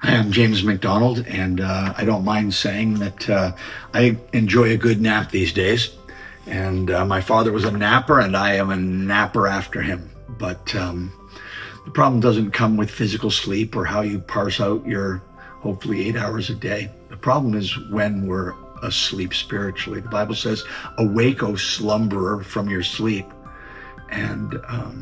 Hi, I'm James McDonald, and I don't mind saying that I enjoy a good nap these days. And my father was a napper, and I am a napper after him. But the problem doesn't come with physical sleep or how you parse out your hopefully 8 hours a day. The problem is when we're asleep spiritually. The Bible says, "Awake, O slumberer, from your sleep." And,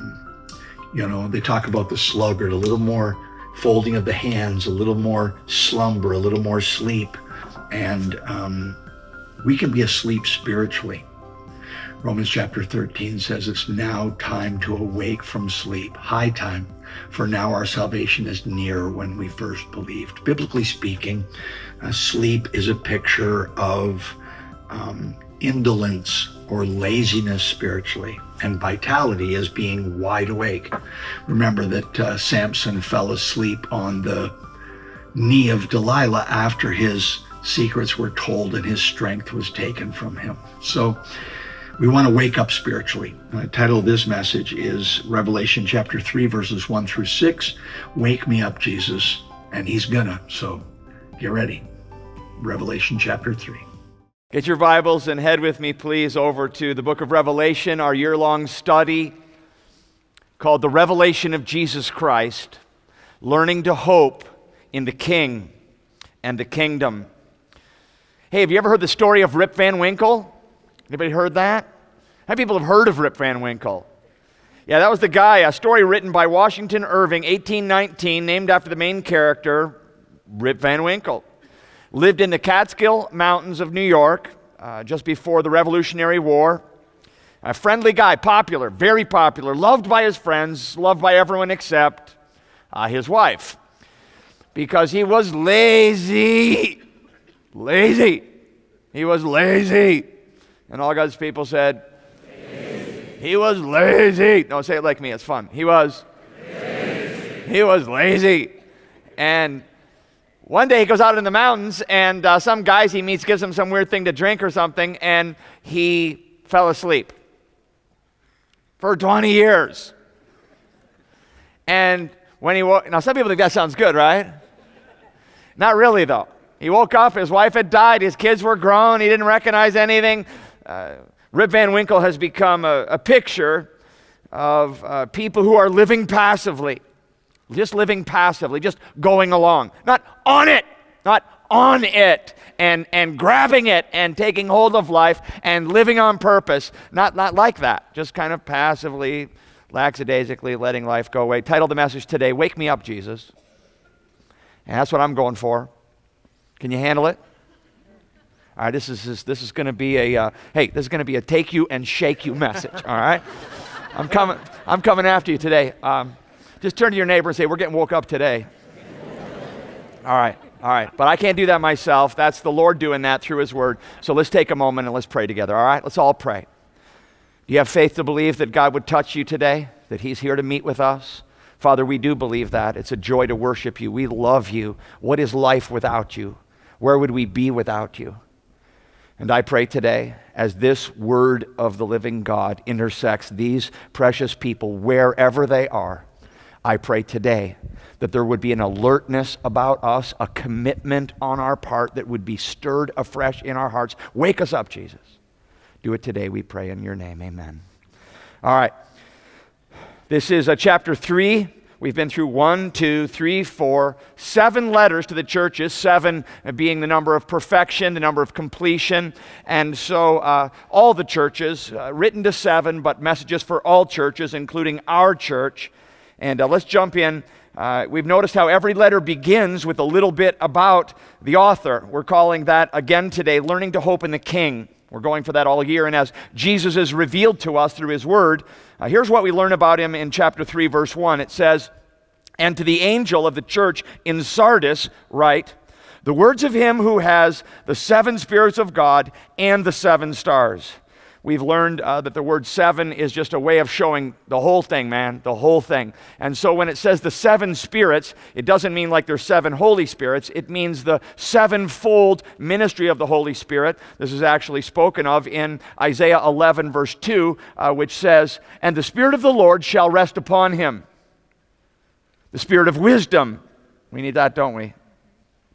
they talk about the sluggard, a little more folding of the hands, a little more slumber, a little more sleep. And we can be asleep spiritually. Romans chapter 13 says it's now time to awake from sleep, high time, for now our salvation is near when we first believed. Biblically speaking, sleep is a picture of indolence or laziness spiritually, and vitality is being wide awake. Remember that Samson fell asleep on the knee of Delilah after his secrets were told and his strength was taken from him. So we want to wake up spiritually. The title of this message is Revelation chapter 3, verses 1 through 6. Wake me up, Jesus, and he's gonna. So get ready. Revelation chapter 3. Get your Bibles and head with me, please, over to the book of Revelation, our year-long study called The Revelation of Jesus Christ, Learning to Hope in the King and the Kingdom. Hey, have you ever heard the story of Rip Van Winkle? Anybody heard that? How many people have heard of Rip Van Winkle? Yeah, that was the guy, a story written by Washington Irving, 1819, named after the main character, Rip Van Winkle. Lived in the Catskill Mountains of New York just before the Revolutionary War. A friendly guy, popular, very popular, loved by his friends, loved by everyone except his wife. Because he was lazy. Lazy. He was lazy. And all God's people said, lazy. He was lazy. No, say it like me, it's fun. He was lazy. He was lazy. And one day he goes out in the mountains, and some guys he meets gives him some weird thing to drink or something, and he fell asleep for 20 years. And when he woke, now some people think that sounds good, right? Not really, though. He woke up, his wife had died, his kids were grown, he didn't recognize anything. Rip Van Winkle has become a picture of people who are living passively. Just living passively, just going along. Not on it, and grabbing it and taking hold of life and living on purpose. Not like that, just kind of passively, lackadaisically letting life go away. Title of the message today, Wake Me Up, Jesus. And that's what I'm going for. Can you handle it? All right, this is going to be this is going to be a take you and shake you message, all right? I'm coming after you today. Just turn to your neighbor and say, we're getting woke up today. All right. But I can't do that myself. That's the Lord doing that through his word. So let's take a moment and let's pray together, all right? Let's all pray. Do you have faith to believe that God would touch you today, that he's here to meet with us? Father, we do believe that. It's a joy to worship you. We love you. What is life without you? Where would we be without you? And I pray today, as this word of the living God intersects these precious people wherever they are, I pray today that there would be an alertness about us, a commitment on our part that would be stirred afresh in our hearts. Wake us up, Jesus. Do it today, we pray in your name. Amen. All right. This is chapter 3. We've been through 1, 2, 3, 4, 7 letters to the churches, 7 being the number of perfection, the number of completion. And so all the churches, written to 7, but messages for all churches, including our church. And let's jump in. We've noticed how every letter begins with a little bit about the author. We're calling that, again today, Learning to Hope in the King. We're going for that all year. And as Jesus is revealed to us through his word, here's what we learn about him in chapter 3, verse 1. It says, "And to the angel of the church in Sardis write, the words of him who has the 7 spirits of God and the 7 stars." We've learned that the word 7 is just a way of showing the whole thing, man, the whole thing. And so when it says the 7 spirits, it doesn't mean like there's 7 Holy Spirits. It means the 7-fold ministry of the Holy Spirit. This is actually spoken of in Isaiah 11, verse 2, which says, "And the Spirit of the Lord shall rest upon him. The Spirit of wisdom." We need that, don't we?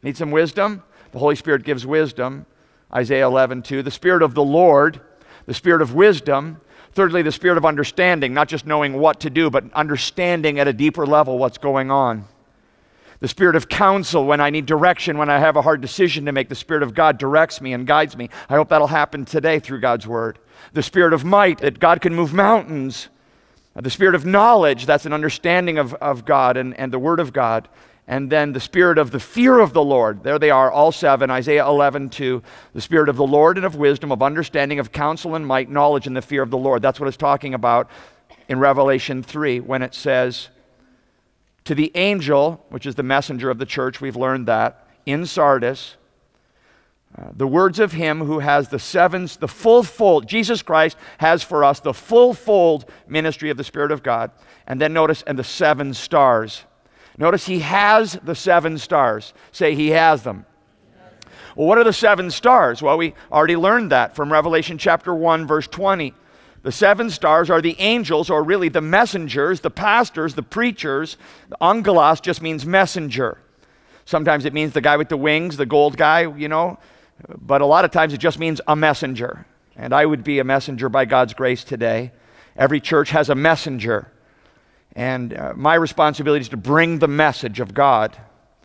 Need some wisdom? The Holy Spirit gives wisdom. Isaiah 11:2. The Spirit of the Lord, the Spirit of wisdom. Thirdly, the Spirit of understanding, not just knowing what to do, but understanding at a deeper level what's going on. The Spirit of counsel, when I need direction, when I have a hard decision to make, the Spirit of God directs me and guides me. I hope that'll happen today through God's Word. The Spirit of might, that God can move mountains. The Spirit of knowledge, that's an understanding of God and the Word of God. And then the Spirit of the fear of the Lord. There they are, all seven. Isaiah 11:2. The Spirit of the Lord and of wisdom, of understanding, of counsel and might, knowledge and the fear of the Lord. That's what it's talking about in Revelation 3 when it says, to the angel, which is the messenger of the church, we've learned that, in Sardis, the words of him who has the full fold, Jesus Christ has for us the full fold ministry of the Spirit of God. And then notice, and the 7 stars. Notice he has the 7 stars. Say, he has them. Well, what are the 7 stars? Well, we already learned that from Revelation chapter 1, verse 20. The 7 stars are the angels, or really the messengers, the pastors, the preachers. The angelos just means messenger. Sometimes it means the guy with the wings, the gold guy, you know. But a lot of times it just means a messenger. And I would be a messenger by God's grace today. Every church has a messenger. And my responsibility is to bring the message of God.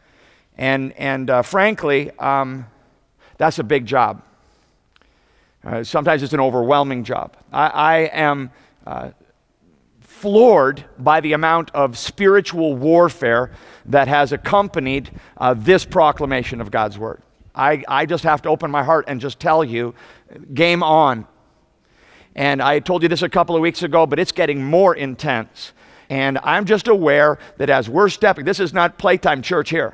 And frankly, that's a big job. Sometimes it's an overwhelming job. I am floored by the amount of spiritual warfare that has accompanied this proclamation of God's Word. I just have to open my heart and just tell you, game on. And I told you this a couple of weeks ago, but it's getting more intense. And I'm just aware that as we're stepping, this is not playtime church here.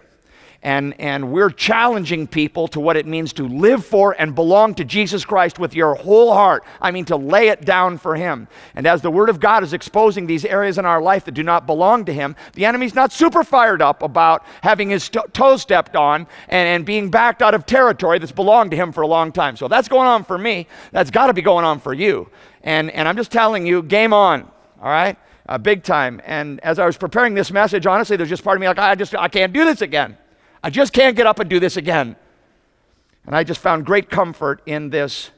And we're challenging people to what it means to live for and belong to Jesus Christ with your whole heart. I mean, to lay it down for Him. And as the Word of God is exposing these areas in our life that do not belong to Him, the enemy's not super fired up about having his toes stepped on and being backed out of territory that's belonged to him for a long time. So that's going on for me. That's got to be going on for you. And I'm just telling you, game on, all right? Big time. And as I was preparing this message, honestly, there's just part of me like, I can't do this again. I just can't get up and do this again. And I just found great comfort in this.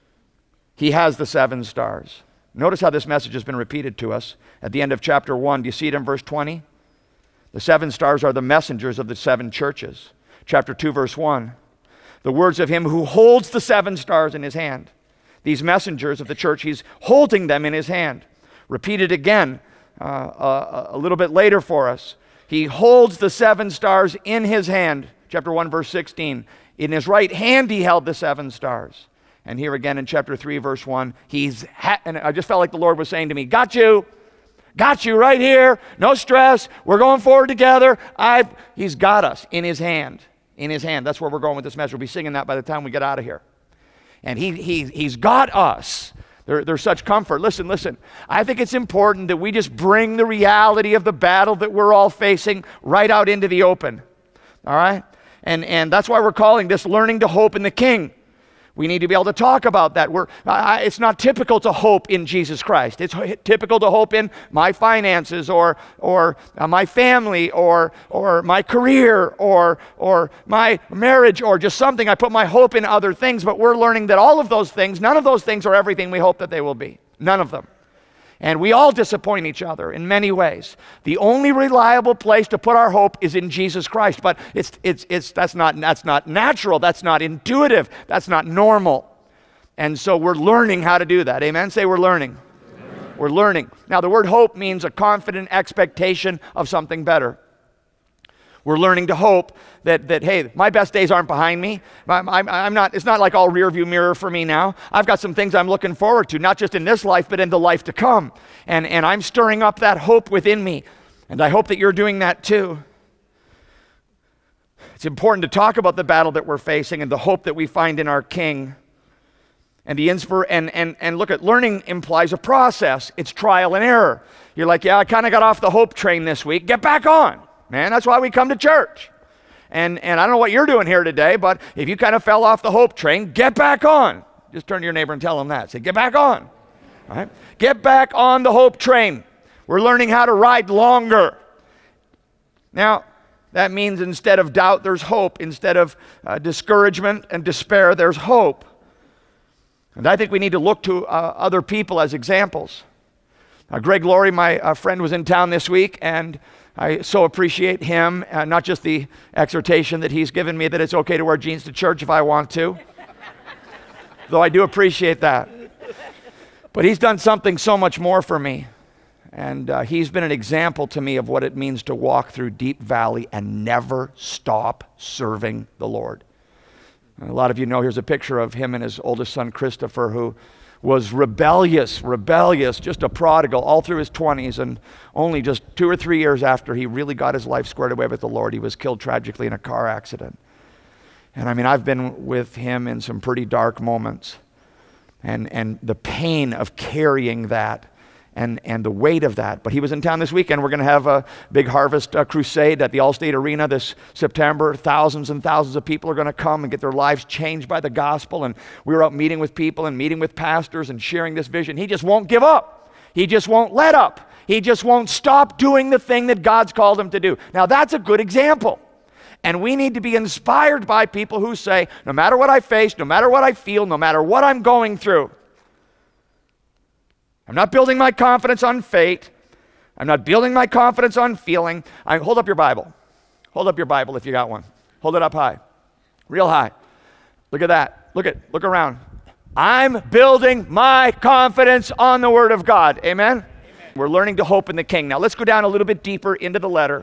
He has the 7 stars. Notice how this message has been repeated to us at the end of chapter 1. Do you see it in verse 20? The 7 stars are the messengers of the 7 churches. Chapter 2, verse 1. The words of him who holds the 7 stars in his hand. These messengers of the church, he's holding them in his hand. Repeated again a little bit later for us. He holds the 7 stars in his hand. Chapter 1, verse 16. In his right hand he held the 7 stars. And here again in chapter 3, verse 1, and I just felt like the Lord was saying to me, got you right here, no stress, we're going forward together. He's got us in his hand, That's where we're going with this message. We'll be singing that by the time we get out of here. And he's got us. There's such comfort. Listen. I think it's important that we just bring the reality of the battle that we're all facing right out into the open. All right? And that's why we're calling this Learning to Hope in the King. We need to be able to talk about that. It's not typical to hope in Jesus Christ. It's typical to hope in my finances or my family or my career or my marriage or just something. I put my hope in other things, but we're learning that all of those things, none of those things are everything we hope that they will be. None of them. And we all disappoint each other in many ways. The only reliable place to put our hope is in Jesus Christ. But that's not natural. That's not intuitive. That's not normal. And so we're learning how to do that. Amen? Say we're learning. We're learning. Now the word hope means a confident expectation of something better. We're learning to hope that hey, my best days aren't behind me. I'm not. It's not like all rear view mirror for me now. I've got some things I'm looking forward to, not just in this life, but in the life to come. And I'm stirring up that hope within me. And I hope that you're doing that too. It's important to talk about the battle that we're facing and the hope that we find in our King. And look at learning implies a process. It's trial and error. You're like, yeah, I kind of got off the hope train this week. Get back on. Man, that's why we come to church. And I don't know what you're doing here today, but if you kind of fell off the hope train, get back on. Just turn to your neighbor and tell them that. Say, get back on. All right? Get back on the hope train. We're learning how to ride longer. Now, That means instead of doubt, there's hope. Instead of discouragement and despair, there's hope. And I think we need to look to other people as examples. Greg Laurie, my friend, was in town this week, and I so appreciate him, not just the exhortation that he's given me that it's okay to wear jeans to church if I want to, though I do appreciate that. But he's done something so much more for me, and he's been an example to me of what it means to walk through deep valley and never stop serving the Lord. And a lot of you know, here's a picture of him and his oldest son, Christopher, who was rebellious, just a prodigal all through his 20s, and only just 2 or 3 years after he really got his life squared away with the Lord, he was killed tragically in a car accident. And I mean, I've been with him in some pretty dark moments, and the pain of carrying that and the weight of that. But he was in town this weekend. We're going to have a big harvest crusade at the Allstate Arena this September. Thousands and thousands of people are going to come and get their lives changed by the gospel. And we were out meeting with people and meeting with pastors and sharing this vision. He just won't give up. He just won't let up. He just won't stop doing the thing that God's called him to do. Now that's a good example. And we need to be inspired by people who say, no matter what I face, no matter what I feel, no matter what I'm going through, I'm not building my confidence on fate. I'm not building my confidence on feeling. Hold up your Bible. Hold up your Bible if you got one. Hold it up high, real high. Look at that. Look around. I'm building my confidence on the Word of God. Amen? Amen? We're learning to hope in the King. Now let's go down a little bit deeper into the letter.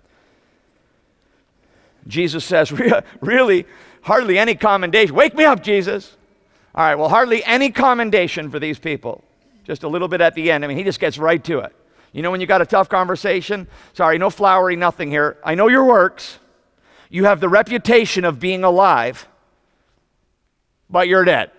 Jesus says, really, hardly any commendation. Wake me up, Jesus. All right, well, hardly any commendation for these people. Just a little bit at the end. I mean, he just gets right to it. You know when you got a tough conversation? Sorry, no flowery nothing here. I know your works. You have the reputation of being alive, but you're dead.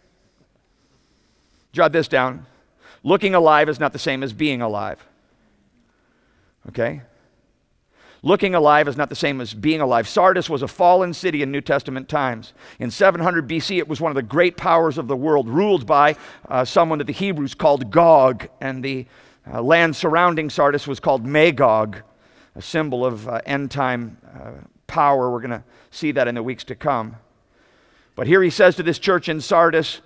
Jot this down. Looking alive is not the same as being alive. Okay? Looking alive is not the same as being alive. Sardis was a fallen city in New Testament times. In 700 BC, it was one of the great powers of the world, ruled by someone that the Hebrews called Gog, and the land surrounding Sardis was called Magog, a symbol of end-time power. We're going to see that in the weeks to come. But here he says to this church in Sardis,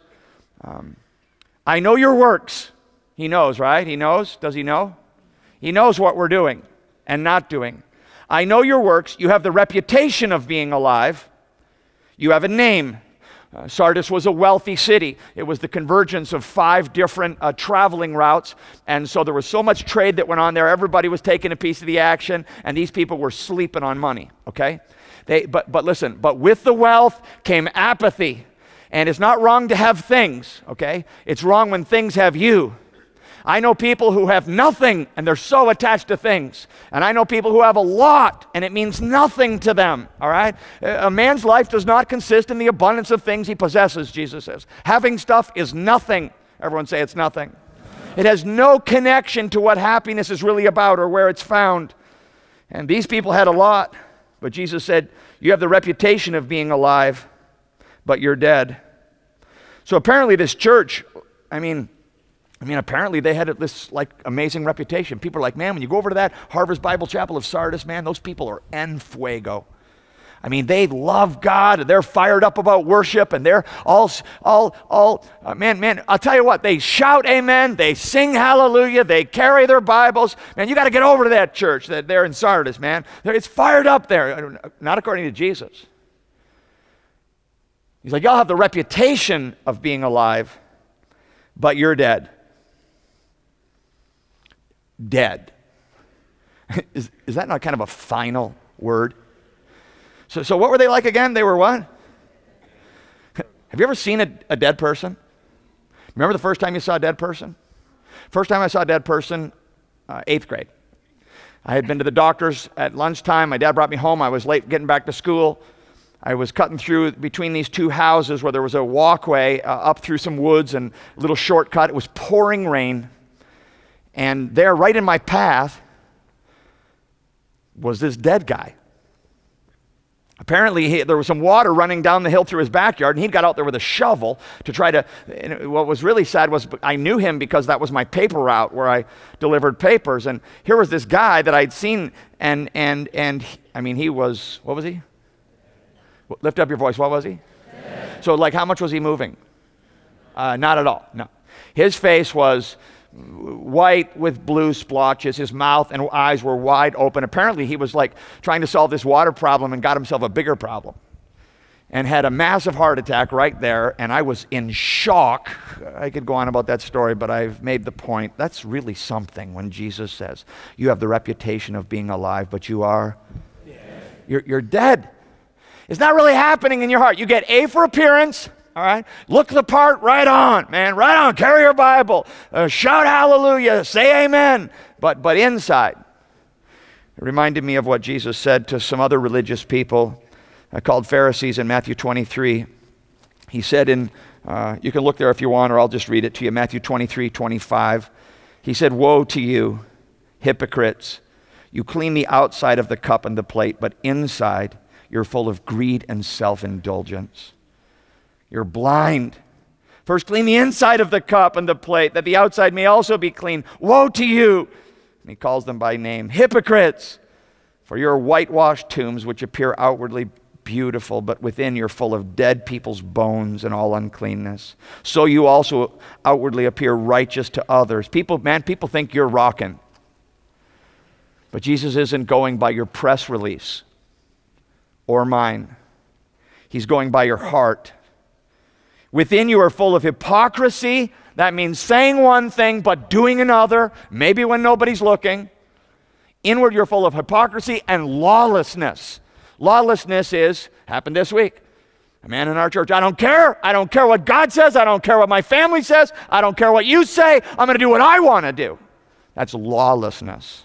I know your works. He knows, right? He knows. Does he know? He knows what we're doing and not doing. I know your works. You have the reputation of being alive. You have a name. Sardis was a wealthy city. It was the convergence of 5 different traveling routes. And so there was so much trade that went on there. Everybody was taking a piece of the action, and these people were sleeping on money, okay? But listen, but with the wealth came apathy. And it's not wrong to have things, okay? It's wrong when things have you. I know people who have nothing and they're so attached to things. And I know people who have a lot and it means nothing to them, all right? A man's life does not consist in the abundance of things he possesses, Jesus says. Having stuff is nothing. Everyone say it's nothing. It has no connection to what happiness is really about or where it's found. And these people had a lot, but Jesus said, you have the reputation of being alive, but you're dead. So apparently this church, I mean, apparently they had this like amazing reputation. People are like, man, when you go over to that Harvest Bible Chapel of Sardis, man, those people are en fuego. I mean, they love God, and they're fired up about worship, and they're man, I'll tell you what, they shout amen, they sing hallelujah, they carry their Bibles. Man, you got to get over to that church that they're in Sardis, man. It's fired up there, not according to Jesus. He's like, y'all have the reputation of being alive, but you're dead. Dead. Is that not kind of a final word? So what were they like again? They were what? Have you ever seen a dead person? Remember the first time you saw a dead person? First time I saw a dead person, 8th grade. I had been to the doctor's at lunchtime. My dad brought me home. I was late getting back to school. I was cutting through between these 2 houses where there was a walkway up through some woods and a little shortcut. It was pouring rain. And there, right in my path, was this dead guy. apparently there was some water running down the hill through his backyard, and he got out there with a shovel to try to, and what was really sad was I knew him because that was my paper route where I delivered papers. And here was this guy that I'd seen, and I mean, he was, what was he? Lift up your voice, what was he? So like, how much was he moving? Not at all, no. His face was white with blue splotches. His mouth and eyes were wide open. Apparently he was like trying to solve this water problem and got himself a bigger problem and had a massive heart attack right there. And I was in shock. I could go on about that story, but I've made the point. That's really something when Jesus says, you have the reputation of being alive, but you are, you're dead. It's not really happening in your heart. You get A for appearance. All right, look the part, right on, man, right on. Carry your Bible, shout hallelujah, say amen. But inside, it reminded me of what Jesus said to some other religious people called Pharisees in Matthew 23. He said you can look there if you want, or I'll just read it to you, Matthew 23:25. He said, woe to you, hypocrites. You clean the outside of the cup and the plate, but inside you're full of greed and self-indulgence. You're blind. First clean the inside of the cup and the plate, that the outside may also be clean. Woe to you! And he calls them by name. Hypocrites! For you're whitewashed tombs which appear outwardly beautiful, but within you're full of dead people's bones and all uncleanness. So you also outwardly appear righteous to others. People think you're rocking. But Jesus isn't going by your press release or mine. He's going by your heart. Within you are full of hypocrisy. That means saying one thing but doing another, maybe when nobody's looking. Inward you're full of hypocrisy and lawlessness. Lawlessness happened this week. A man in our church, I don't care what God says, I don't care what my family says, I don't care what you say, I'm going to do what I want to do. That's lawlessness.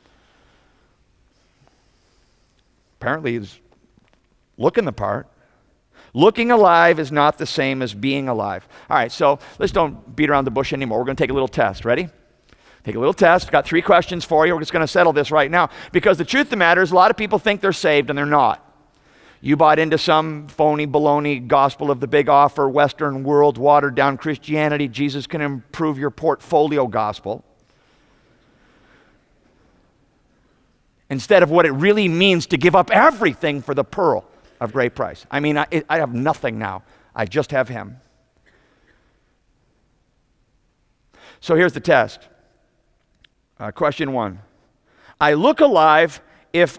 Apparently he's looking the part. Looking alive is not the same as being alive. All right, so let's don't beat around the bush anymore. We're going to take a little test. Ready? Take a little test. I've got 3 questions for you. We're just going to settle this right now. Because the truth of the matter is a lot of people think they're saved and they're not. You bought into some phony baloney gospel of the big offer, Western world, watered down Christianity. Jesus can improve your portfolio gospel. Instead of what it really means to give up everything for the pearl of great price. I mean, I have nothing now. I just have him. So here's the test. Question 1. I look alive if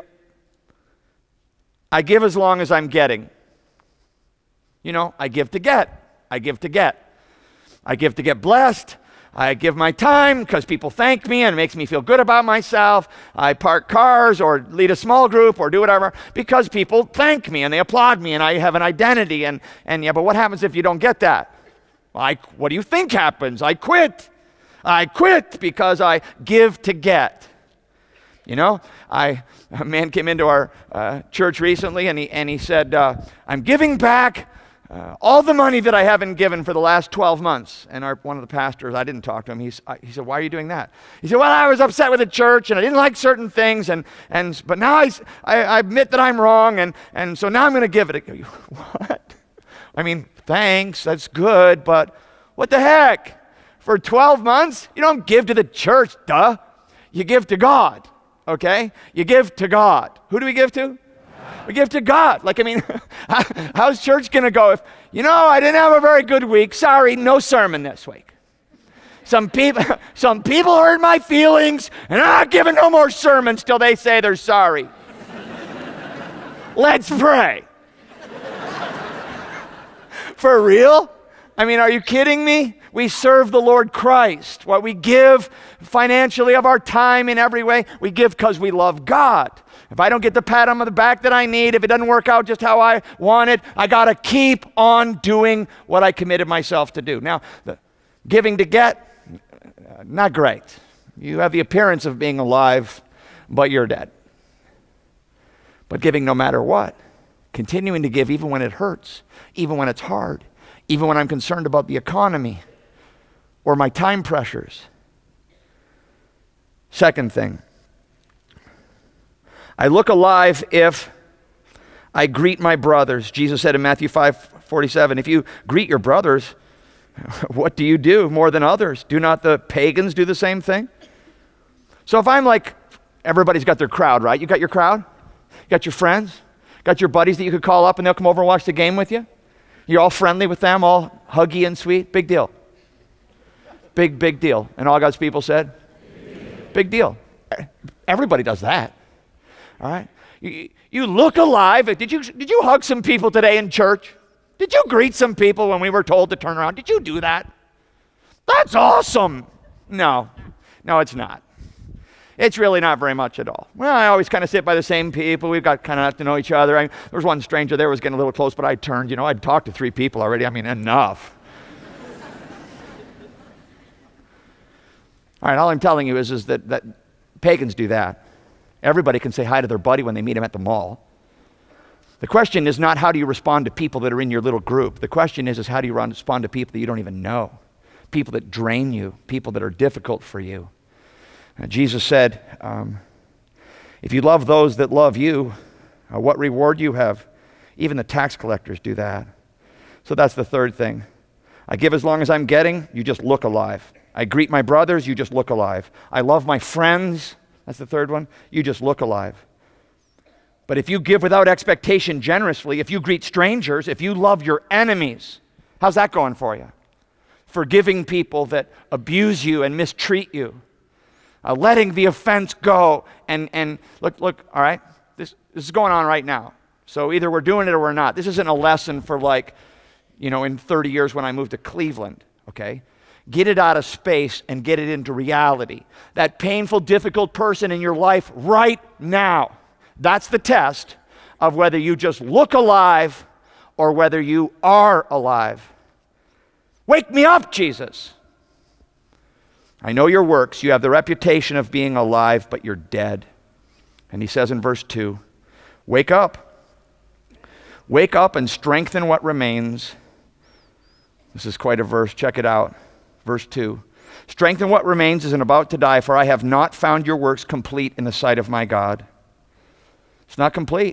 I give as long as I'm getting. You know, I give to get. I give to get. I give to get blessed. I give my time because people thank me and it makes me feel good about myself. I park cars or lead a small group or do whatever because people thank me and they applaud me and I have an identity. And yeah, but what happens if you don't get that? What do you think happens? I quit. I quit because I give to get. You know, a man came into our church recently and he said, I'm giving back all the money that I haven't given for the last 12 months. And one of the pastors, I didn't talk to him, he said, why are you doing that? He said, well, I was upset with the church and I didn't like certain things, but now I admit that I'm wrong, and so now I'm going to give it. What? I mean, thanks, that's good, but what the heck? For 12 months, you don't give to the church, duh. You give to God, okay? You give to God. Who do we give to? We give to God. Like, I mean, how's church going to go if, I didn't have a very good week. Sorry, no sermon this week. Some people hurt my feelings, and I'm not giving no more sermons till they say they're sorry. Let's pray. For real? I mean, are you kidding me? We serve the Lord Christ. What we give financially of our time in every way, we give because we love God. If I don't get the pat on the back that I need, if it doesn't work out just how I want it, I got to keep on doing what I committed myself to do. Now, the giving to get, not great. You have the appearance of being alive, but you're dead. But giving no matter what, continuing to give even when it hurts, even when it's hard, even when I'm concerned about the economy or my time pressures. Second thing, I look alive if I greet my brothers. Jesus said in Matthew 5:47, if you greet your brothers, what do you do more than others? Do not the pagans do the same thing? So if I'm like, everybody's got their crowd, right? You got your crowd? You got your friends? Got your buddies that you could call up and they'll come over and watch the game with you? You're all friendly with them, all huggy and sweet? Big deal. Big deal. And all God's people said? Big deal. Everybody does that. All right? You look alive. Did you hug some people today in church? Did you greet some people when we were told to turn around? Did you do that? That's awesome. No, it's not. It's really not very much at all. Well, I always kind of sit by the same people. We've got kind of to know each other. There was one stranger there was getting a little close, but I turned. I'd talked to 3 people already. Enough. All right, all I'm telling you is that pagans do that. Everybody can say hi to their buddy when they meet him at the mall. The question is not how do you respond to people that are in your little group. The question is how do you respond to people that you don't even know, people that drain you, people that are difficult for you. Jesus said, if you love those that love you, what reward you have? Even the tax collectors do that. So that's the third thing. I give as long as I'm getting, you just look alive. I greet my brothers, you just look alive. I love my friends, that's the third one, you just look alive. But if you give without expectation generously, if you greet strangers, if you love your enemies, how's that going for you? Forgiving people that abuse you and mistreat you. Letting the offense go and look, all right, this is going on right now. So either we're doing it or we're not. This isn't a lesson for in 30 years when I moved to Cleveland, okay? Get it out of space and get it into reality. That painful, difficult person in your life right now, that's the test of whether you just look alive or whether you are alive. Wake me up, Jesus. I know your works. You have the reputation of being alive, but you're dead. And he says in verse 2, wake up. Wake up and strengthen what remains. This is quite a verse. Check it out. Verse 2. Strengthen what remains is about to die, for I have not found your works complete in the sight of my God. It's not complete.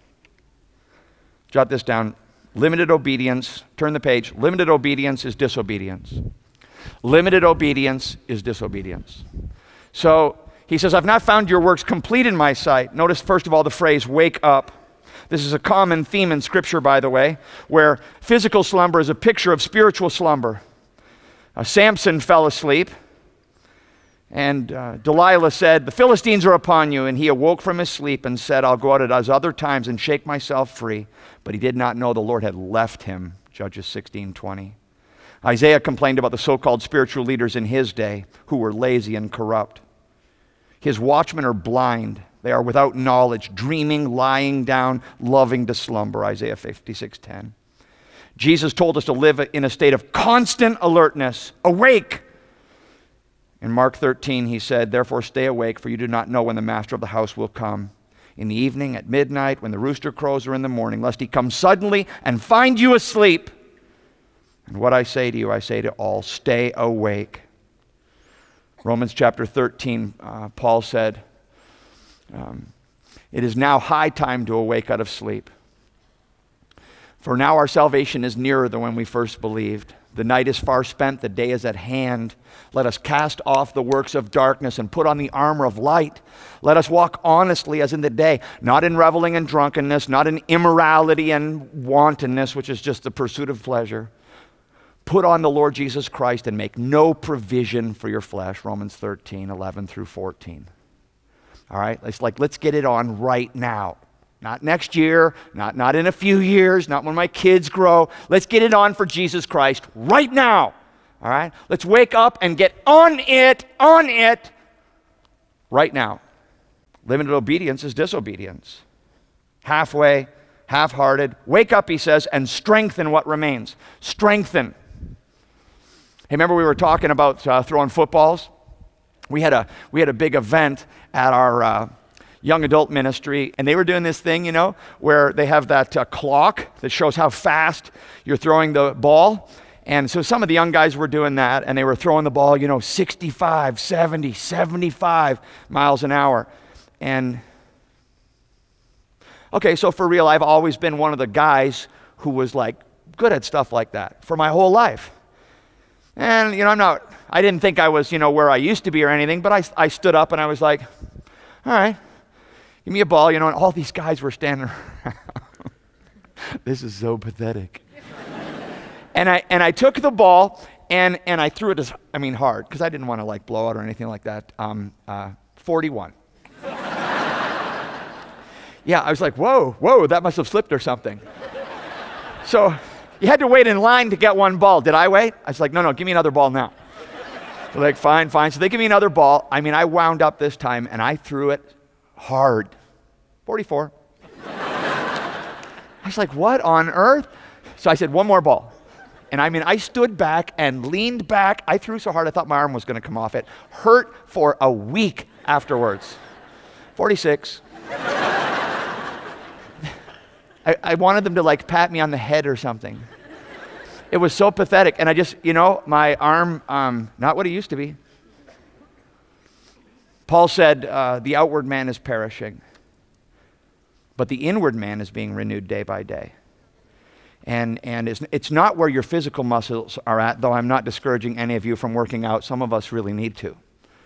Jot this down. Limited obedience. Turn the page. Limited obedience is disobedience. Limited obedience is disobedience. So he says, I've not found your works complete in my sight. Notice, first of all, the phrase, wake up. This is a common theme in Scripture, by the way, where physical slumber is a picture of spiritual slumber. Samson fell asleep, and Delilah said, the Philistines are upon you. And he awoke from his sleep and said, I'll go out as other times and shake myself free. But he did not know the Lord had left him. Judges 16:20. Isaiah complained about the so-called spiritual leaders in his day who were lazy and corrupt. His watchmen are blind. They are without knowledge, dreaming, lying down, loving to slumber. Isaiah 56:10. Jesus told us to live in a state of constant alertness, awake. In Mark 13, he said, therefore stay awake, for you do not know when the master of the house will come. In the evening, at midnight, when the rooster crows, or in the morning, lest he come suddenly and find you asleep. And what I say to you, I say to all, stay awake. Romans chapter 13, Paul said, it is now high time to awake out of sleep. For now our salvation is nearer than when we first believed. The night is far spent, the day is at hand. Let us cast off the works of darkness and put on the armor of light. Let us walk honestly as in the day, not in reveling and drunkenness, not in immorality and wantonness, which is just the pursuit of pleasure. Put on the Lord Jesus Christ and make no provision for your flesh. Romans 13:11 through 14. All right, let's get it on right now. Not next year, not in a few years, not when my kids grow. Let's get it on for Jesus Christ right now. All right? Let's wake up and get on it right now. Limited obedience is disobedience. Halfway, half-hearted. Wake up, he says, and strengthen what remains. Strengthen. Hey, remember we were talking about throwing footballs? We had a big event at our young adult ministry, and they were doing this thing, where they have that clock that shows how fast you're throwing the ball. And so some of the young guys were doing that, and they were throwing the ball, 65, 70, 75 miles an hour. And Okay, so for real, I've always been one of the guys who was like good at stuff like that for my whole life. And, I didn't think I was, where I used to be or anything, but I stood up and I was like, all right, give me a ball, and all these guys were standing around. This is so pathetic. and I took the ball and I threw it hard, because I didn't want to like blow out or anything like that. 41. Yeah, I was like, whoa, that must have slipped or something. So you had to wait in line to get one ball. Did I wait? I was like, no, give me another ball now. They're like, fine. So they give me another ball. I wound up this time and I threw it hard. 44. I was like, what on earth? So I said, one more ball. And I stood back and leaned back. I threw so hard I thought my arm was going to come off. It hurt for a week afterwards. 46. I wanted them to like pat me on the head or something. It was so pathetic. And I just, my arm, not what it used to be. Paul said, the outward man is perishing, but the inward man is being renewed day by day. And it's not where your physical muscles are at, though I'm not discouraging any of you from working out. Some of us really need to.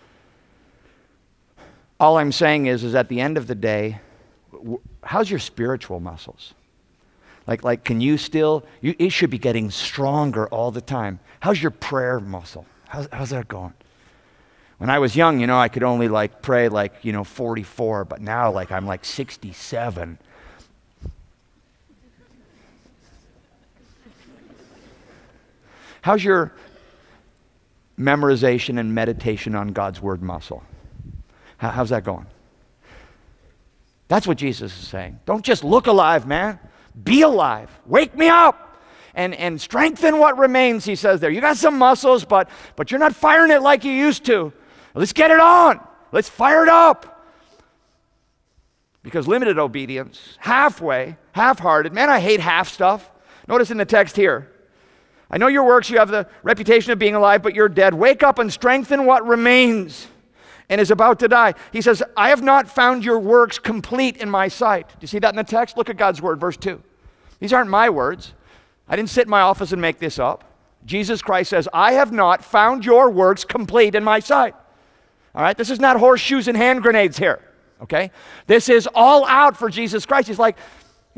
All I'm saying is at the end of the day, how's your spiritual muscles? Like can you still, it should be getting stronger all the time. How's your prayer muscle? How's that going? When I was young, I could only pray 44, but now I'm 67. How's your memorization and meditation on God's word muscle? How's that going? That's what Jesus is saying. Don't just look alive, man. Be alive. Wake me up and strengthen what remains, he says there. You got some muscles, but you're not firing it like you used to. Let's get it on. Let's fire it up. Because limited obedience, halfway, half-hearted. Man, I hate half stuff. Notice in the text here. I know your works, you have the reputation of being alive, but you're dead. Wake up and strengthen what remains and is about to die. He says, I have not found your works complete in my sight. Do you see that in the text? Look at God's word, verse 2. These aren't my words. I didn't sit in my office and make this up. Jesus Christ says, I have not found your works complete in my sight. All right, this is not horseshoes and hand grenades here, okay? This is all out for Jesus Christ. He's like,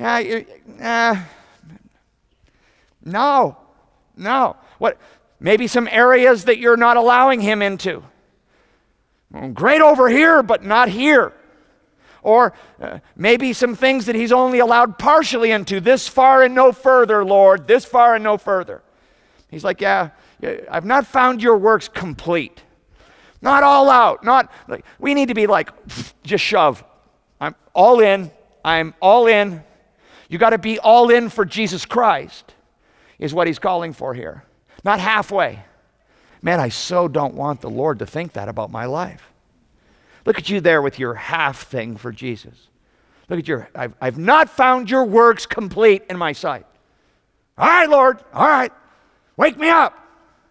no. What? Maybe some areas that you're not allowing him into. Well, great over here, but not here. Or maybe some things that he's only allowed partially into. This far and no further, Lord. This far and no further. He's like, yeah, I've not found your works complete. Not all out. Not like we need to be like, just shove. I'm all in. I'm all in. You got to be all in for Jesus Christ, is what he's calling for here. Not halfway. Man, I so don't want the Lord to think that about my life. Look at you there with your half thing for Jesus. Look at I've not found your works complete in my sight. All right, Lord. All right. Wake me up.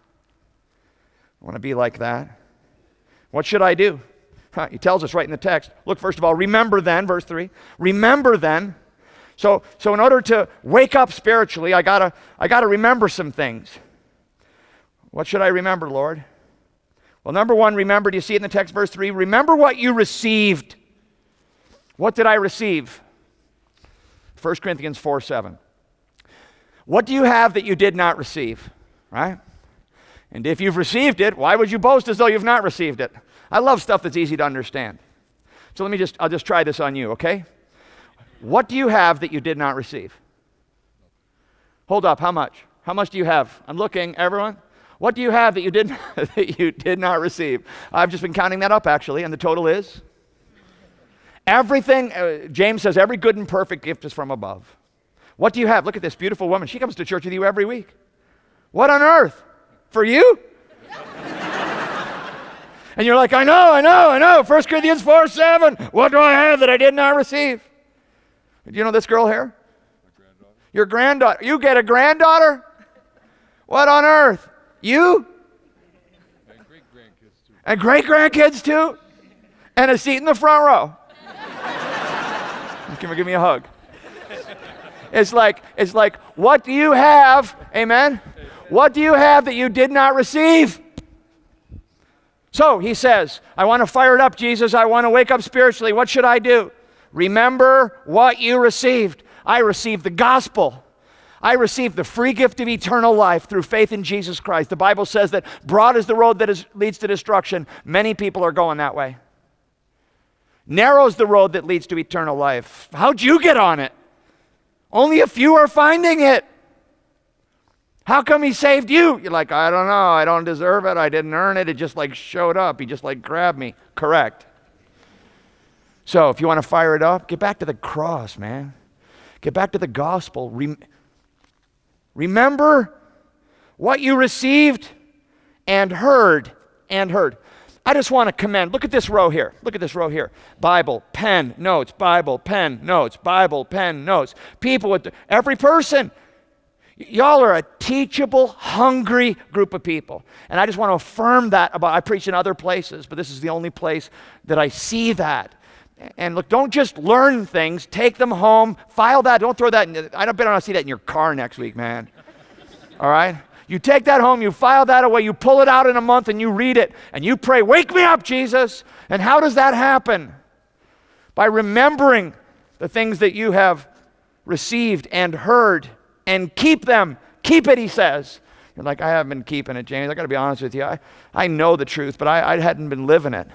I want to be like that. What should I do? He tells us right in the text. Look, first of all, remember then, verse 3. Remember then. So in order to wake up spiritually, I gotta remember some things. What should I remember, Lord? Well, number one, remember, do you see it in the text, verse 3? Remember what you received. What did I receive? 1 Corinthians 4:7. What do you have that you did not receive? Right? And if you've received it, why would you boast as though you've not received it? I love stuff that's easy to understand. So I'll just try this on you, okay? What do you have that you did not receive? Hold up, how much? How much do you have? I'm looking, everyone. What do you have that you did not receive? I've just been counting that up, actually, and the total is? Everything, James says, every good and perfect gift is from above. What do you have? Look at this beautiful woman. She comes to church with you every week. What on earth? For you? And you're like, I know. 1 Corinthians 4:7. What do I have that I did not receive? Do you know this girl here? Your granddaughter. You get a granddaughter? What on earth? You? And great-grandkids too. And great-grandkids too? And a seat in the front row. Give me a hug. It's like, what do you have? Amen? What do you have that you did not receive? So he says, I want to fire it up, Jesus. I want to wake up spiritually. What should I do? Remember what you received. I received the gospel. I received the free gift of eternal life through faith in Jesus Christ. The Bible says that broad is the road that leads to destruction. Many people are going that way. Narrow is the road that leads to eternal life. How'd you get on it? Only a few are finding it. How come he saved you? You're like, I don't know. I don't deserve it. I didn't earn it. It just like showed up. He just like grabbed me. Correct. So if you want to fire it up, get back to the cross, man. Get back to the gospel. Remember what you received and heard. I just want to commend. Look at this row here. Look at this row here. Bible, pen, notes. Bible, pen, notes. Bible, pen, notes. People with every person. Y'all are a teachable, hungry group of people. And I just want to affirm that about, I preach in other places, but this is the only place that I see that. And look, don't just learn things, take them home, file that, don't throw that in, I don't bet I see that in your car next week, man. All right? You take that home, you file that away, you pull it out in a month and you read it and you pray, wake me up, Jesus. And how does that happen? By remembering the things that you have received and heard and keep them. Keep it, he says. You're like, I haven't been keeping it, James. I got to be honest with you. I know the truth, but I hadn't been living it.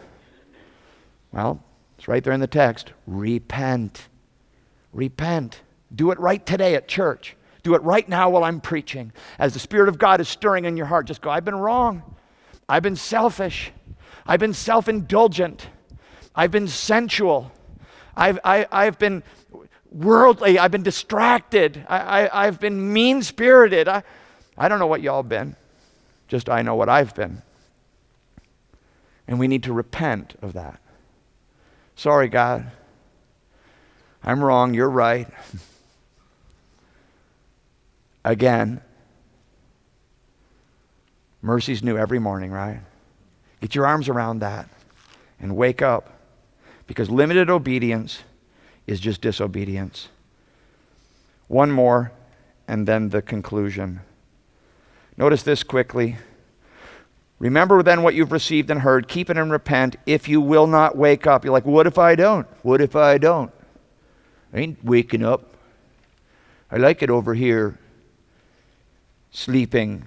Well, it's right there in the text. Repent. Repent. Do it right today at church. Do it right now while I'm preaching. As the Spirit of God is stirring in your heart, just go, I've been wrong. I've been selfish. I've been self-indulgent. I've been sensual. I've been worldly. I've been distracted. I've been mean-spirited. I don't know what y'all been. Just I know what I've been. And we need to repent of that. Sorry, God. I'm wrong. You're right. Again. Mercy's new every morning, right? Get your arms around that and wake up. Because limited obedience is just disobedience. One more, and then the conclusion. Notice this quickly. Remember then what you've received and heard. Keep it and repent. If you will not wake up. You're like, what if I don't? What if I don't? I ain't waking up. I like it over here, sleeping.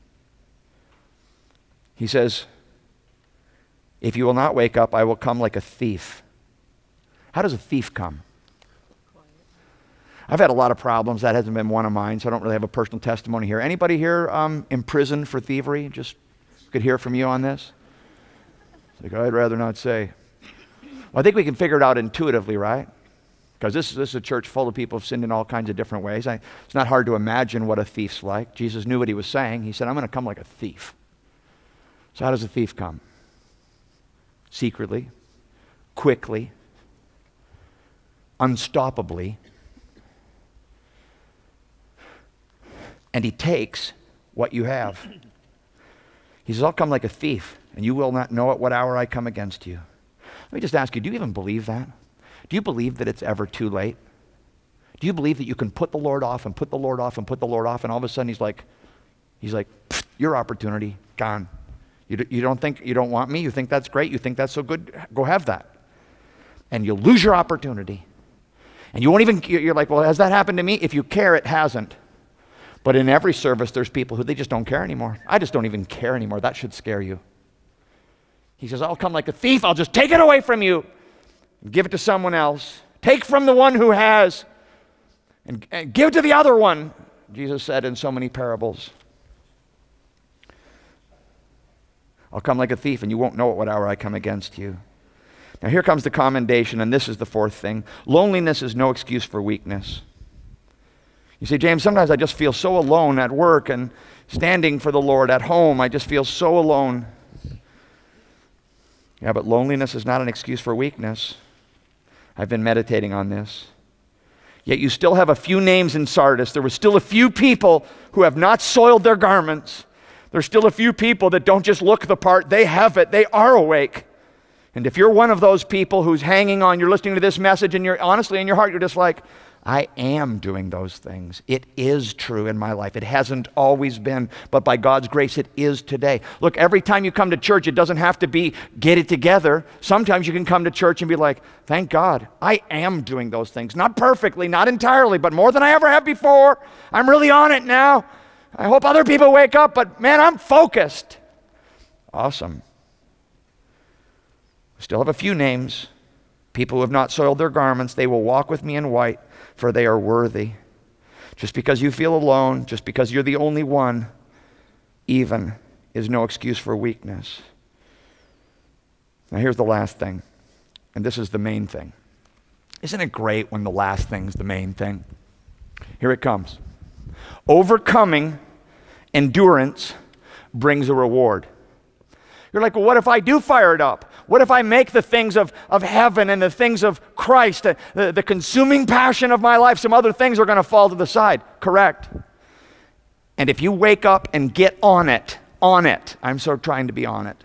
He says, if you will not wake up, I will come like a thief. How does a thief come? I've had a lot of problems. That hasn't been one of mine, so I don't really have a personal testimony here. Anybody here imprisoned for thievery? Just could hear from you on this? Like, I'd rather not say. Well, I think we can figure it out intuitively, right? Because this is a church full of people who've sinned in all kinds of different ways. It's not hard to imagine what a thief's like. Jesus knew what he was saying. He said, I'm going to come like a thief. So how does a thief come? Secretly, quickly, unstoppably. And he takes what you have. He says, I'll come like a thief, and you will not know at what hour I come against you. Let me just ask you, do you even believe that? Do you believe that it's ever too late? Do you believe that you can put the Lord off and put the Lord off and put the Lord off, and all of a sudden he's like, your opportunity, gone. You don't think, you don't want me? You think that's great? You think that's so good? Go have that. And you'll lose your opportunity. And you won't even, you're like, well, has that happened to me? If you care, it hasn't. But in every service, there's people who they just don't care anymore. I just don't even care anymore. That should scare you. He says, I'll come like a thief. I'll just take it away from you and give it to someone else. Take from the one who has and give to the other one, Jesus said in so many parables. I'll come like a thief, and you won't know at what hour I come against you. Now here comes the commendation, and this is the fourth thing. Loneliness is no excuse for weakness. You see, James, sometimes I just feel so alone at work and standing for the Lord at home. I just feel so alone. Yeah, but loneliness is not an excuse for weakness. I've been meditating on this. Yet you still have a few names in Sardis. There were still a few people who have not soiled their garments. There's still a few people that don't just look the part. They have it. They are awake. And if you're one of those people who's hanging on, you're listening to this message and you're honestly in your heart, you're just like, I am doing those things. It is true in my life. It hasn't always been, but by God's grace, it is today. Look, every time you come to church, it doesn't have to be get it together. Sometimes you can come to church and be like, thank God, I am doing those things. Not perfectly, not entirely, but more than I ever have before. I'm really on it now. I hope other people wake up, but man, I'm focused. Awesome. Still have a few names. People who have not soiled their garments, they will walk with me in white, for they are worthy. Just because you feel alone, just because you're the only one, even, is no excuse for weakness. Now here's the last thing, and this is the main thing. Isn't it great when the last thing's the main thing? Here it comes. Overcoming endurance brings a reward. You're like, well, what if I do fire it up? What if I make the things of heaven and the things of Christ, the consuming passion of my life, some other things are going to fall to the side? Correct. And if you wake up and get on it, I'm so trying to be on it.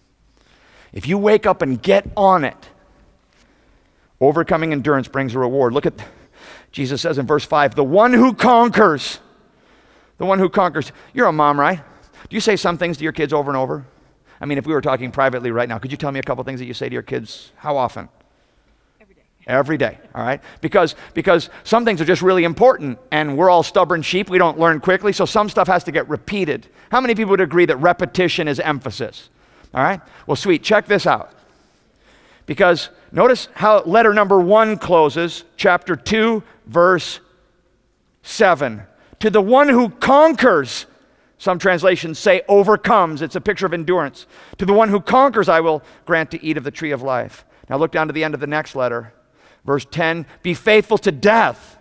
If you wake up and get on it, overcoming endurance brings a reward. Look at, Jesus says in verse 5, the one who conquers. You're a mom, right? Do you say some things to your kids over and over? I mean, if we were talking privately right now, could you tell me a couple things that you say to your kids? How often? Every day. Every day, all right? Because some things are just really important, and we're all stubborn sheep. We don't learn quickly, so some stuff has to get repeated. How many people would agree that repetition is emphasis? All right? Well, sweet, check this out. Because notice how letter number 1 closes, chapter 2, verse 7. To the one who conquers. Some translations say overcomes. It's a picture of endurance. To the one who conquers, I will grant to eat of the tree of life. Now look down to the end of the next letter. Verse 10, be faithful to death.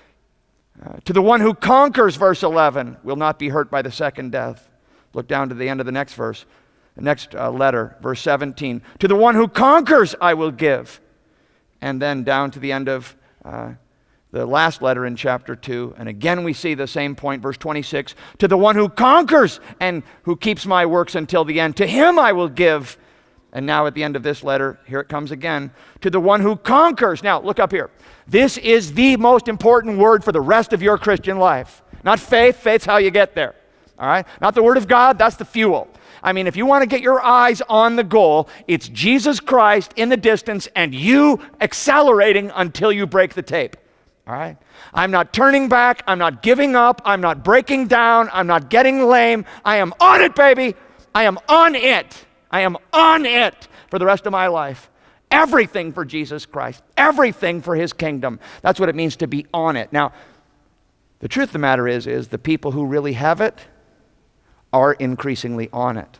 To the one who conquers, verse 11, will not be hurt by the second death. Look down to the end of the next verse, the next letter, verse 17. To the one who conquers, I will give. And then down to the end of the last letter in chapter 2, and again we see the same point, verse 26, to the one who conquers and who keeps my works until the end, to him I will give. And now at the end of this letter, here it comes again, to the one who conquers. Now look up here. This is the most important word for the rest of your Christian life. Not faith, faith's how you get there. All right? Not the word of God, that's the fuel. I mean, if you want to get your eyes on the goal, it's Jesus Christ in the distance and you accelerating until you break the tape. All right? I'm not turning back. I'm not giving up. I'm not breaking down. I'm not getting lame. I am on it, baby. I am on it. I am on it for the rest of my life. Everything for Jesus Christ. Everything for his kingdom. That's what it means to be on it. Now, the truth of the matter is the people who really have it are increasingly on it.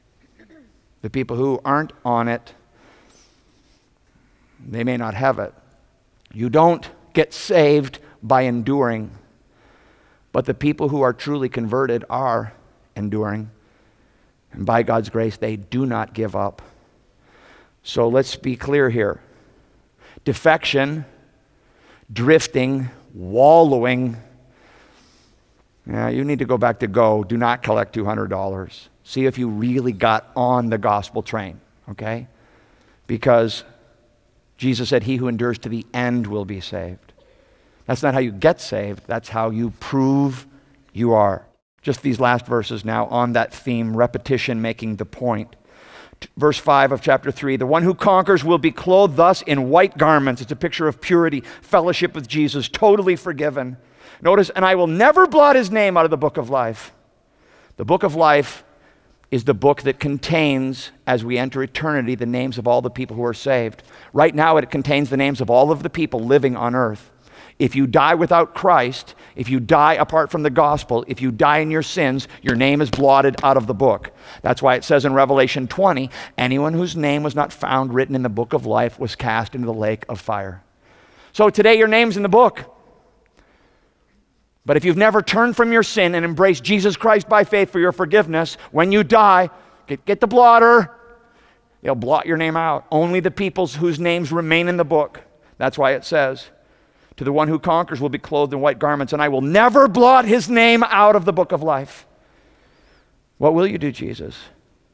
The people who aren't on it, they may not have it. You don't get saved by enduring, but the people who are truly converted are enduring, and by God's grace they do not give up. So let's be clear here. Defection, drifting, wallowing, you need to go back to go. Do not collect $200. See if you really got on the gospel train, okay? Because Jesus said, he who endures to the end will be saved. That's not how you get saved. That's how you prove you are. Just these last verses now on that theme, repetition making the point. Verse 5 of chapter 3, the one who conquers will be clothed thus in white garments. It's a picture of purity, fellowship with Jesus, totally forgiven. Notice, and I will never blot his name out of the book of life. The book of life is the book that contains, as we enter eternity, the names of all the people who are saved. Right now it contains the names of all of the people living on earth. If you die without Christ, if you die apart from the gospel, if you die in your sins, your name is blotted out of the book. That's why it says in Revelation 20, anyone whose name was not found written in the book of life was cast into the lake of fire. So today your name's in the book. But if you've never turned from your sin and embraced Jesus Christ by faith for your forgiveness, when you die, get the blotter. They'll blot your name out. Only the people whose names remain in the book. That's why it says, to the one who conquers will be clothed in white garments, and I will never blot his name out of the book of life. What will you do, Jesus?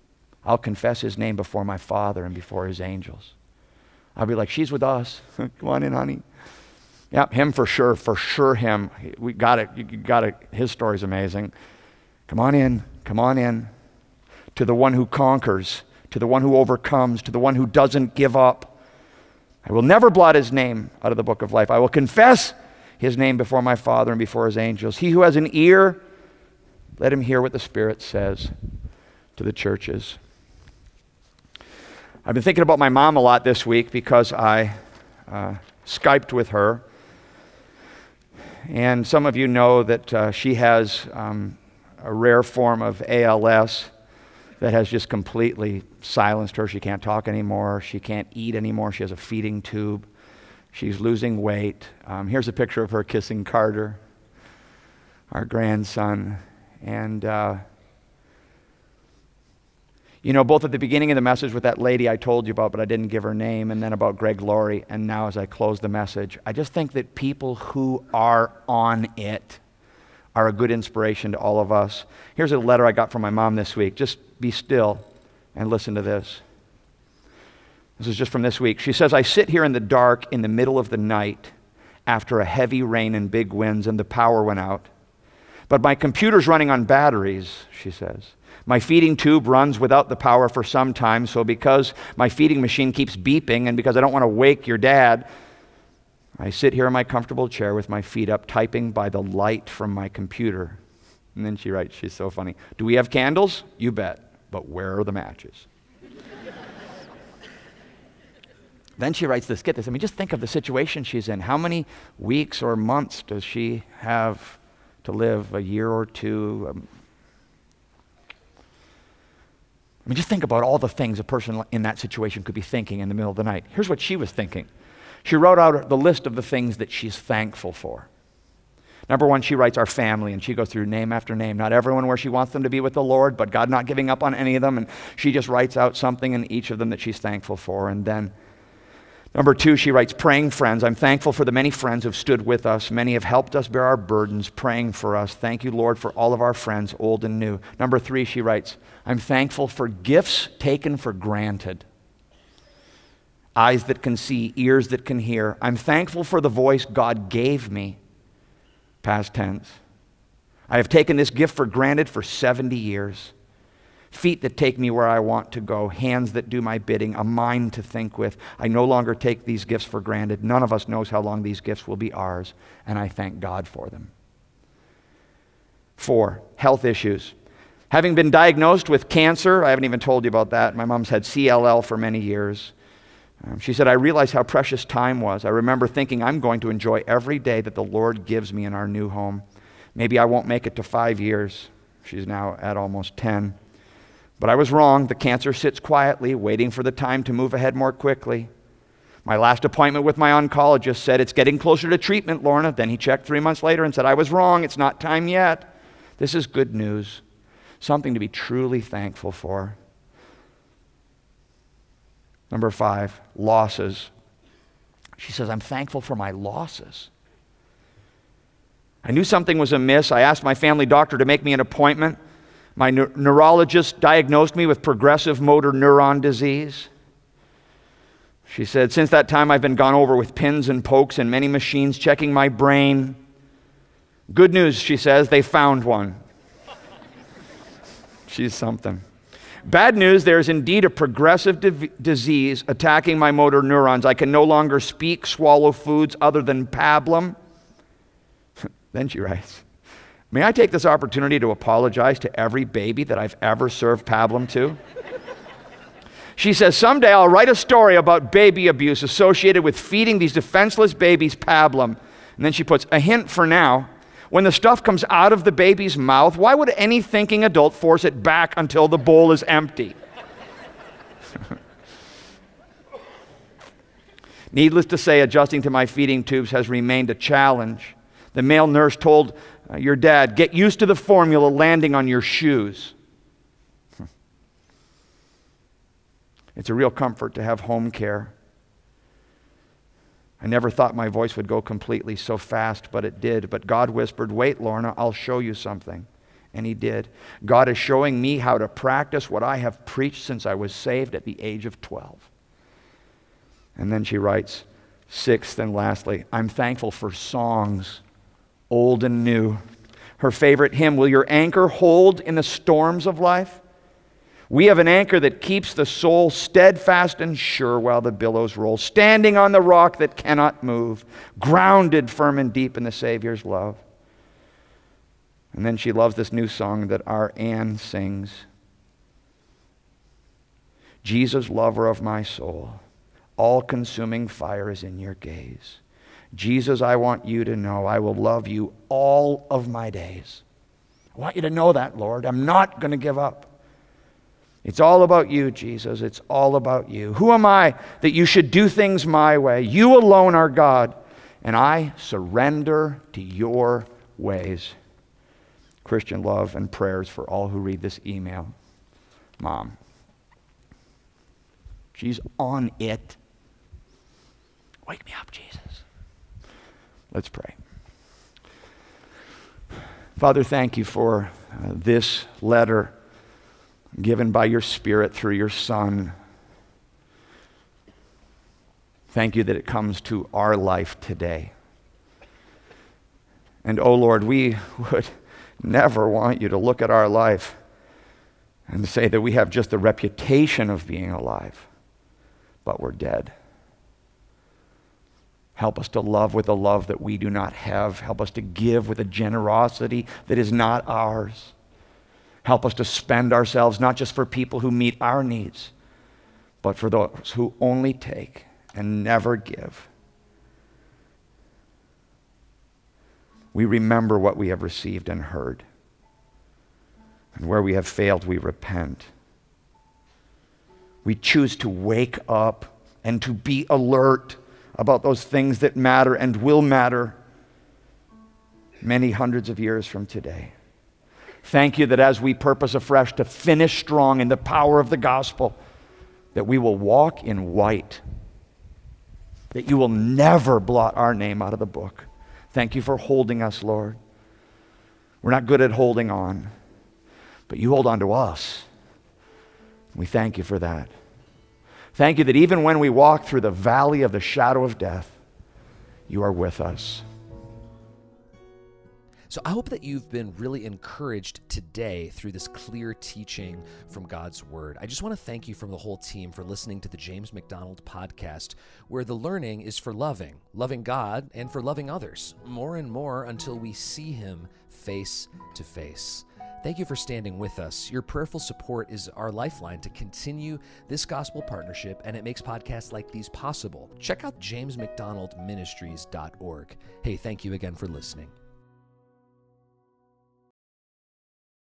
I'll confess his name before my Father and before his angels. I'll be like, she's with us. Come on in, honey. Yep, him for sure him. We got it. You got it. His story's amazing. Come on in. To the one who conquers, to the one who overcomes, to the one who doesn't give up. I will never blot his name out of the book of life. I will confess his name before my Father and before his angels. He who has an ear, let him hear what the Spirit says to the churches. I've been thinking about my mom a lot this week because I Skyped with her. And some of you know that she has a rare form of ALS that has just completely silenced her. She can't talk anymore. She can't eat anymore. She has a feeding tube. She's losing weight. Here's a picture of her kissing Carter, our grandson. And, you know, both at the beginning of the message with that lady I told you about, but I didn't give her name, and then about Greg Laurie, and now as I close the message, I just think that people who are on it are a good inspiration to all of us. Here's a letter I got from my mom this week. Just be still and listen to this. This is just from this week. She says, I sit here in the dark in the middle of the night after a heavy rain and big winds and the power went out. But my computer's running on batteries, she says. My feeding tube runs without the power for some time, so because my feeding machine keeps beeping and because I don't want to wake your dad, I sit here in my comfortable chair with my feet up, typing by the light from my computer. And then she writes, she's so funny, do we have candles? You bet, but where are the matches? Then she writes this, get this, I mean, just think of the situation she's in. How many weeks or months does she have to live? A year or two? I mean, just think about all the things a person in that situation could be thinking in the middle of the night. Here's what she was thinking. She wrote out the list of the things that she's thankful for. Number one, she writes our family, and she goes through name after name. Not everyone where she wants them to be with the Lord, but God not giving up on any of them, and she just writes out something in each of them that she's thankful for. And then number two, she writes praying friends. I'm thankful for the many friends who've stood with us. Many have helped us bear our burdens, praying for us. Thank you, Lord, for all of our friends, old and new. Number three, she writes, I'm thankful for gifts taken for granted. Eyes that can see, ears that can hear. I'm thankful for the voice God gave me. Past tense. I have taken this gift for granted for 70 years. Feet that take me where I want to go, hands that do my bidding, a mind to think with. I no longer take these gifts for granted. None of us knows how long these gifts will be ours, and I thank God for them. 4, health issues. Having been diagnosed with cancer, I haven't even told you about that. My mom's had CLL for many years. She said, I realized how precious time was. I remember thinking I'm going to enjoy every day that the Lord gives me in our new home. Maybe I won't make it to 5 years. She's now at almost 10. But I was wrong. The cancer sits quietly, waiting for the time to move ahead more quickly. My last appointment with my oncologist said, it's getting closer to treatment, Lorna. Then he checked 3 months later and said, I was wrong. It's not time yet. This is good news. Something to be truly thankful for. Number 5, losses. She says, I'm thankful for my losses. I knew something was amiss. I asked my family doctor to make me an appointment. My neurologist diagnosed me with progressive motor neuron disease. She said, since that time I've been gone over with pins and pokes and many machines checking my brain. Good news, she says, they found one. She's something. Bad news, there is indeed a progressive disease attacking my motor neurons. I can no longer speak, swallow foods other than pablum. Then she writes, may I take this opportunity to apologize to every baby that I've ever served pablum to? She says, someday I'll write a story about baby abuse associated with feeding these defenseless babies pablum. And then she puts, a hint for now, when the stuff comes out of the baby's mouth, why would any thinking adult force it back until the bowl is empty? Needless to say, adjusting to my feeding tubes has remained a challenge. The male nurse told your dad, get used to the formula landing on your shoes. It's a real comfort to have home care. I never thought my voice would go completely so fast, but it did. But God whispered, wait, Lorna, I'll show you something. And he did. God is showing me how to practice what I have preached since I was saved at the age of 12. And then she writes, sixth and lastly, I'm thankful for songs, old and new. Her favorite hymn, will your anchor hold in the storms of life? We have an anchor that keeps the soul steadfast and sure while the billows roll, standing on the rock that cannot move, grounded firm and deep in the Savior's love. And then she loves this new song that our Anne sings. Jesus, lover of my soul, all-consuming fire is in your gaze. Jesus, I want you to know I will love you all of my days. I want you to know that, Lord. I'm not going to give up. It's all about you, Jesus. It's all about you. Who am I that you should do things my way? You alone are God, and I surrender to your ways. Christian love and prayers for all who read this email. Mom. She's on it. Wake me up, Jesus. Let's pray. Father, thank you for this letter given by your Spirit through your Son. Thank you that it comes to our life today. And oh Lord, we would never want you to look at our life and say that we have just the reputation of being alive, but we're dead. Help us to love with a love that we do not have. Help us to give with a generosity that is not ours. Help us to spend ourselves not just for people who meet our needs, but for those who only take and never give. We remember what we have received and heard. And where we have failed, we repent. We choose to wake up and to be alert about those things that matter and will matter many hundreds of years from today. Thank you that as we purpose afresh to finish strong in the power of the gospel, that we will walk in white, that you will never blot our name out of the book. Thank you for holding us, Lord. We're not good at holding on, but you hold on to us. We thank you for that. Thank you that even when we walk through the valley of the shadow of death, you are with us. So I hope that you've been really encouraged today through this clear teaching from God's Word. I just want to thank you from the whole team for listening to the James MacDonald podcast, where the learning is for loving God and for loving others, more and more until we see Him face to face. Thank you for standing with us. Your prayerful support is our lifeline to continue this gospel partnership, and it makes podcasts like these possible. Check out jamesmacdonaldministries.org. Hey, thank you again for listening.